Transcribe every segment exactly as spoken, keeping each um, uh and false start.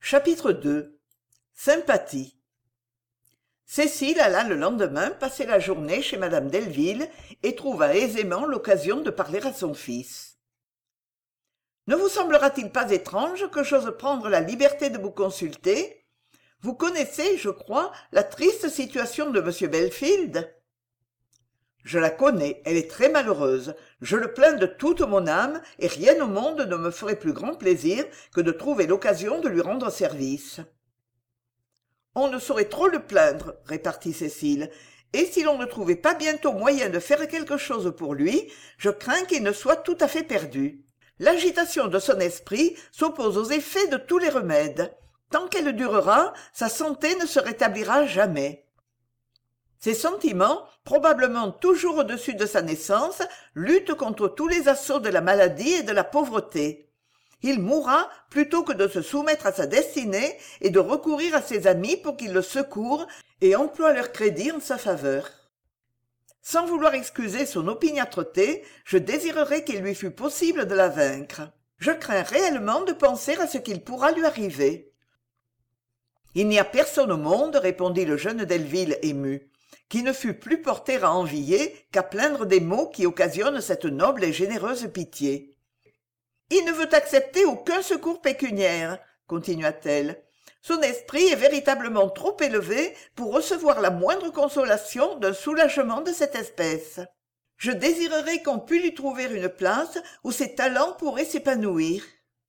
Chapitre deux. Sympathie. Cécile alla le lendemain passer la journée chez madame Delville et trouva aisément l'occasion de parler à son fils. Ne vous semblera-t-il pas étrange que j'ose prendre la liberté de vous consulter? Vous connaissez, je crois, la triste situation de monsieur Belfield? Je la connais, elle est très malheureuse. Je le plains de toute mon âme, et rien au monde ne me ferait plus grand plaisir que de trouver l'occasion de lui rendre service. On ne saurait trop le plaindre, répartit Cécile, et si l'on ne trouvait pas bientôt moyen de faire quelque chose pour lui, je crains qu'il ne soit tout à fait perdu. L'agitation de son esprit s'oppose aux effets de tous les remèdes. Tant qu'elle durera, sa santé ne se rétablira jamais. Ses sentiments, probablement toujours au-dessus de sa naissance, luttent contre tous les assauts de la maladie et de la pauvreté. Il mourra plutôt que de se soumettre à sa destinée et de recourir à ses amis pour qu'ils le secourent et emploient leur crédit en sa faveur. Sans vouloir excuser son opiniâtreté, je désirerais qu'il lui fût possible de la vaincre. Je crains réellement de penser à ce qu'il pourra lui arriver. Il n'y a personne au monde, répondit le jeune Delville ému, qui ne fût plus porté à envier qu'à plaindre des maux qui occasionnent cette noble et généreuse pitié. Il ne veut accepter aucun secours pécuniaire, continua-t-elle. Son esprit est véritablement trop élevé pour recevoir la moindre consolation d'un soulagement de cette espèce. Je désirerais qu'on pût lui trouver une place où ses talents pourraient s'épanouir.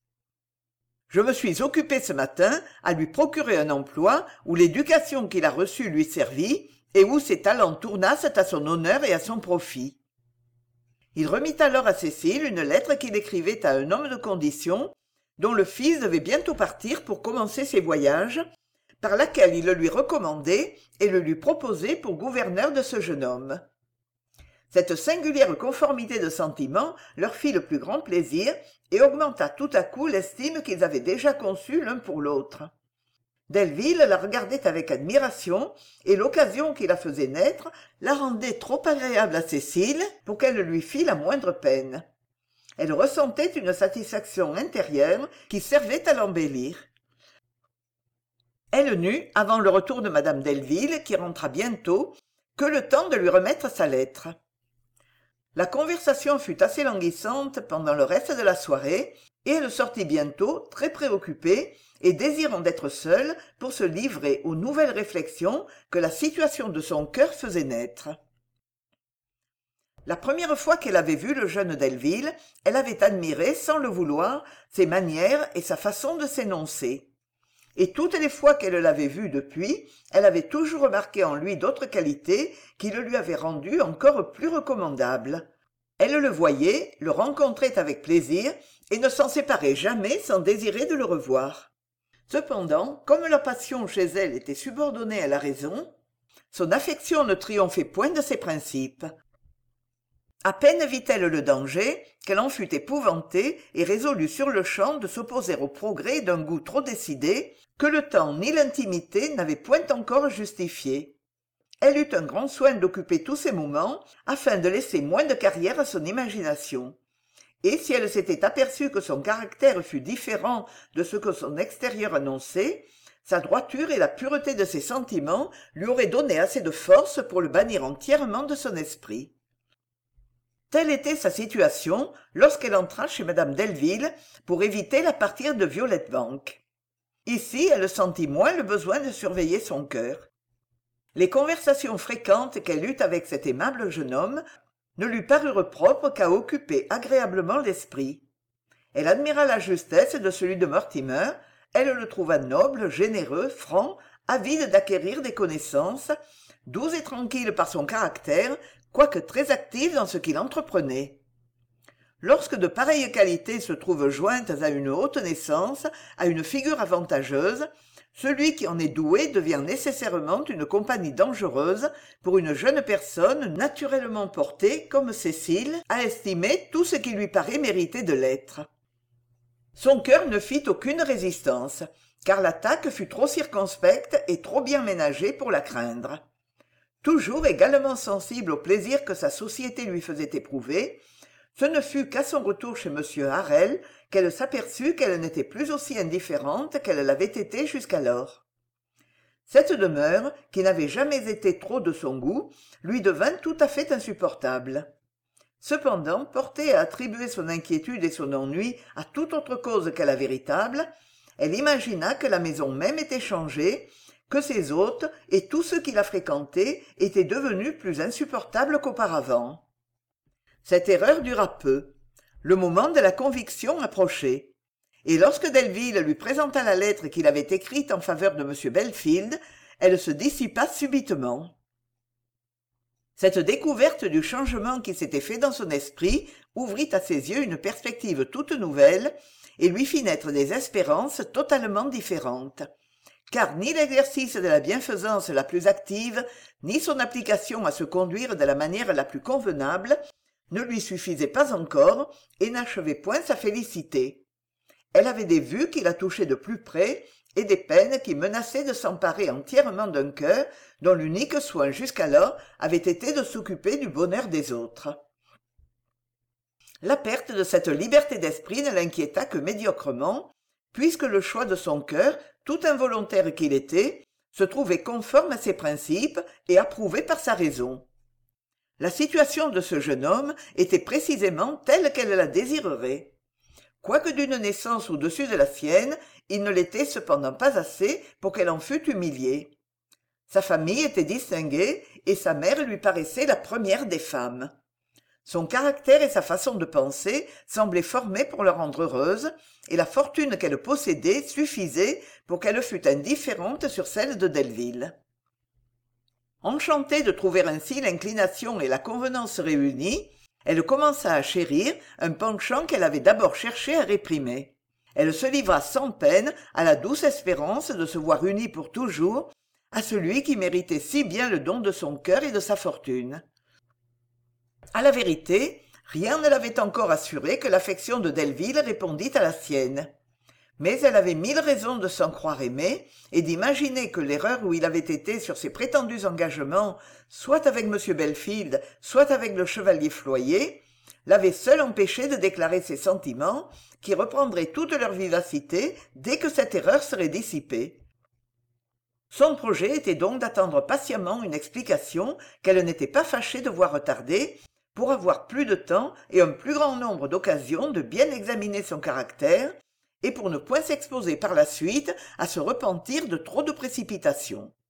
Je me suis occupé ce matin à lui procurer un emploi où l'éducation qu'il a reçue lui servit et où ses talents tournassent à son honneur et à son profit. Il remit alors à Cécile une lettre qu'il écrivait à un homme de condition, dont le fils devait bientôt partir pour commencer ses voyages, par laquelle il le lui recommandait et le lui proposait pour gouverneur de ce jeune homme. Cette singulière conformité de sentiments leur fit le plus grand plaisir et augmenta tout à coup l'estime qu'ils avaient déjà conçue l'un pour l'autre. Delville la regardait avec admiration, et l'occasion qui la faisait naître la rendait trop agréable à Cécile pour qu'elle lui fît la moindre peine. Elle ressentait une satisfaction intérieure qui servait à l'embellir. Elle n'eut, avant le retour de madame Delville, qui rentra bientôt, que le temps de lui remettre sa lettre. La conversation fut assez languissante pendant le reste de la soirée, et elle sortit bientôt, très préoccupée, et désirant d'être seule pour se livrer aux nouvelles réflexions que la situation de son cœur faisait naître. La première fois qu'elle avait vu le jeune Delville, elle avait admiré, sans le vouloir, ses manières et sa façon de s'énoncer. Et toutes les fois qu'elle l'avait vu depuis, elle avait toujours remarqué en lui d'autres qualités qui le lui avaient rendu encore plus recommandable. Elle le voyait, le rencontrait avec plaisir, et ne s'en séparait jamais sans désirer de le revoir. Cependant, comme la passion chez elle était subordonnée à la raison, son affection ne triomphait point de ses principes. À peine vit-elle le danger, qu'elle en fut épouvantée et résolut sur-le-champ de s'opposer au progrès d'un goût trop décidé, que le temps ni l'intimité n'avaient point encore justifié. Elle eut un grand soin d'occuper tous ses moments, afin de laisser moins de carrière à son imagination. Et si elle s'était aperçue que son caractère fût différent de ce que son extérieur annonçait, sa droiture et la pureté de ses sentiments lui auraient donné assez de force pour le bannir entièrement de son esprit. Telle était sa situation lorsqu'elle entra chez madame Delville pour éviter la partie de Violet Bank. Ici, elle sentit moins le besoin de surveiller son cœur. Les conversations fréquentes qu'elle eut avec cet aimable jeune homme ne lui parurent propres qu'à occuper agréablement l'esprit. Elle admira la justesse de celui de Mortimer, elle le trouva noble, généreux, franc, avide d'acquérir des connaissances, doux et tranquille par son caractère, quoique très actif dans ce qu'il entreprenait. Lorsque de pareilles qualités se trouvent jointes à une haute naissance, à une figure avantageuse, celui qui en est doué devient nécessairement une compagnie dangereuse pour une jeune personne naturellement portée, comme Cécile, à estimer tout ce qui lui paraît mériter de l'être. Son cœur ne fit aucune résistance, car l'attaque fut trop circonspecte et trop bien ménagée pour la craindre. Toujours également sensible au plaisir que sa société lui faisait éprouver, Ce ne fut qu'à son retour chez M. Harel qu'elle s'aperçut qu'elle n'était plus aussi indifférente qu'elle l'avait été jusqu'alors. Cette demeure, qui n'avait jamais été trop de son goût, lui devint tout à fait insupportable. Cependant, portée à attribuer son inquiétude et son ennui à toute autre cause qu'à la véritable, elle imagina que la maison même était changée, que ses hôtes et tous ceux qui la fréquentaient étaient devenus plus insupportables qu'auparavant. Cette erreur dura peu. Le moment de la conviction approchait. Et lorsque Delville lui présenta la lettre qu'il avait écrite en faveur de M. Belfield, elle se dissipa subitement. Cette découverte du changement qui s'était fait dans son esprit ouvrit à ses yeux une perspective toute nouvelle et lui fit naître des espérances totalement différentes. Car ni l'exercice de la bienfaisance la plus active, ni son application à se conduire de la manière la plus convenable ne lui suffisaient pas encore et n'achevaient point sa félicité. Elle avait des vues qui la touchaient de plus près et des peines qui menaçaient de s'emparer entièrement d'un cœur dont l'unique soin jusqu'alors avait été de s'occuper du bonheur des autres. La perte de cette liberté d'esprit ne l'inquiéta que médiocrement, puisque le choix de son cœur, tout involontaire qu'il était, se trouvait conforme à ses principes et approuvé par sa raison. La situation de ce jeune homme était précisément telle qu'elle la désirerait. Quoique d'une naissance au-dessus de la sienne, il ne l'était cependant pas assez pour qu'elle en fût humiliée. Sa famille était distinguée et sa mère lui paraissait la première des femmes. Son caractère et sa façon de penser semblaient formés pour la rendre heureuse, et la fortune qu'elle possédait suffisait pour qu'elle fût indifférente sur celle de Delville. Enchantée de trouver ainsi l'inclination et la convenance réunies, elle commença à chérir un penchant qu'elle avait d'abord cherché à réprimer. Elle se livra sans peine à la douce espérance de se voir unie pour toujours à celui qui méritait si bien le don de son cœur et de sa fortune. À la vérité, rien ne l'avait encore assuré que l'affection de Delville répondît à la sienne. Mais elle avait mille raisons de s'en croire aimée et d'imaginer que l'erreur où il avait été sur ses prétendus engagements, soit avec M. Belfield, soit avec le chevalier Floyer, l'avait seule empêché de déclarer ses sentiments, qui reprendraient toute leur vivacité dès que cette erreur serait dissipée. Son projet était donc d'attendre patiemment une explication qu'elle n'était pas fâchée de voir retarder, pour avoir plus de temps et un plus grand nombre d'occasions de bien examiner son caractère, et pour ne point s'exposer par la suite à se repentir de trop de précipitation.